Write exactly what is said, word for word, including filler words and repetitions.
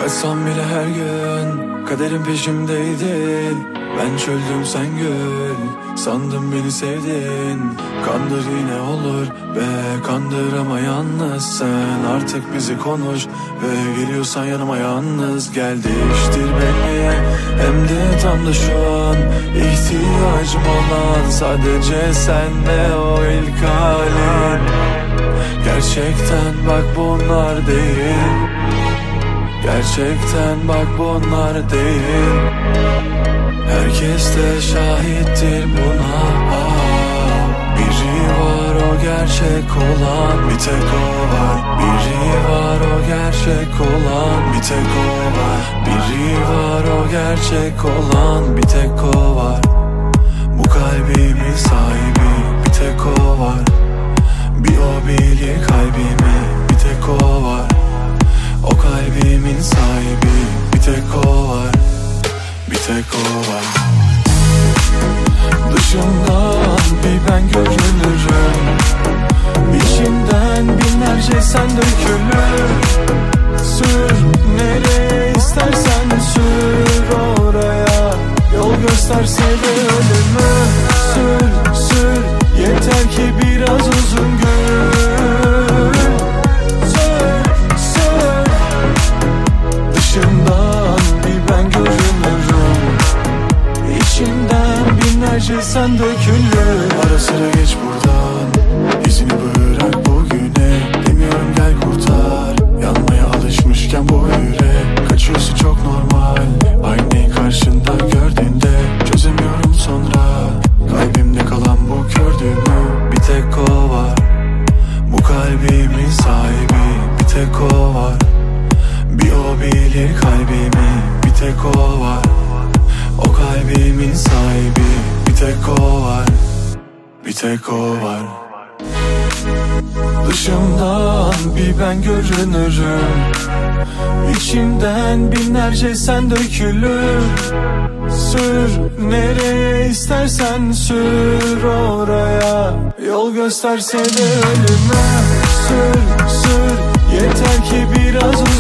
Kaçsam bile her gün kaderin peşimdeydi. Ben çöldüm sen gül, sandım beni sevdin. Kandır yine olur be, kandır ama yalnız sen. Artık bizi konuş ve geliyorsan yanıma yalnız gel. Değiştir beni, hem de tam da şu an ihtiyacım olan sadece sen ve o ilk halin. Gerçekten bak bunlar değil, gerçekten bak bunlar değil. Herkes de şahittir buna. Biri var o gerçek olan, bir tek o var. Biri var o gerçek olan, bir tek o var. Biri var o gerçek olan, bir tek o var. Bu kalbimin sahibi bir tek o var. Bir o bilir kalbimi, bir tek o var. O kalbimin sahibi bir tek o var. Bir tek o var. Dışımdan bir ben görünürüm, İçimden binlerce sen dökülür. Sür nereye istersen sür oraya, yol gösterse de ölümü. Sür sür yeter ki biraz uzun gül. Sür sür. Dışımdan bir ben görünürüm, İçimden binlerce sen dökülür. Ara sıra geç buradan, izini bırak bugüne. Demiyorum gel kurtar, yanmaya alışmışken bu yürek. Kaçıyorsun çok normal, aynayı karşında gördüğünde. Çözemiyorum sonra, kalbimde kalan bu gördüğümü. Bir tek o var, bu kalbimin sahibi bir tek o var. Bir o bilir kalbimi, bir tek o var. O kalbimin sahibi bir tek o var. Bir tek o var. Dışımdan bir ben görünürüm, İçimden binlerce sen dökülür. Sür nereye istersen sür oraya, yol gösterse de ölüme. Sür sür yeter ki biraz